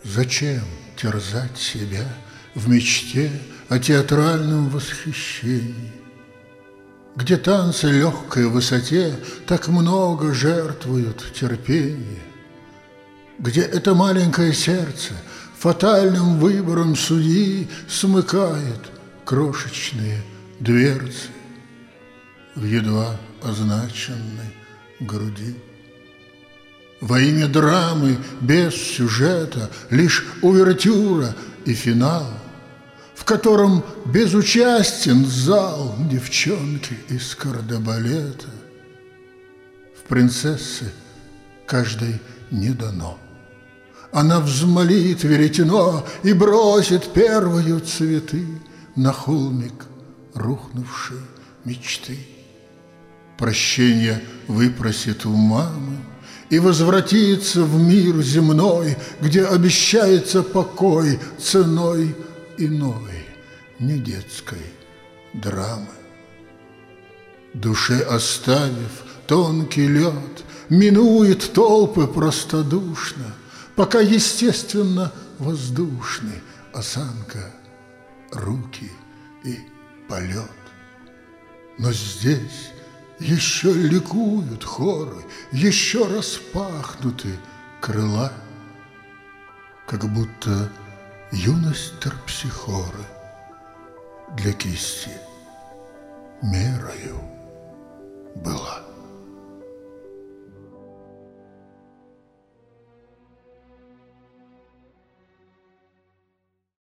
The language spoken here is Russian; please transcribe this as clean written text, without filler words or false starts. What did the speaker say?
Зачем терзать себя в мечте о театральном восхищении, где танцы легкой высоте так много жертвуют терпения, где это маленькое сердце фатальным выбором судьи смыкает крошечные дверцы в едва означенной груди. Во имя драмы без сюжета лишь увертюра и финал, в котором безучастен зал девчонки из кардебалета. В принцессы каждой не дано. Она взмолит веретено и бросит первые цветы на холмик рухнувшей мечты. Прощение выпросит у мамы и возвратится в мир земной, где обещается покой ценой иной, не детской драмы. Душе оставив тонкий лед, минует толпы простодушно, пока естественно воздушны осанка, руки и полет. Но здесь еще ликуют хоры, еще распахнуты крыла, как будто юность Терпсихоры для кисти мерою была.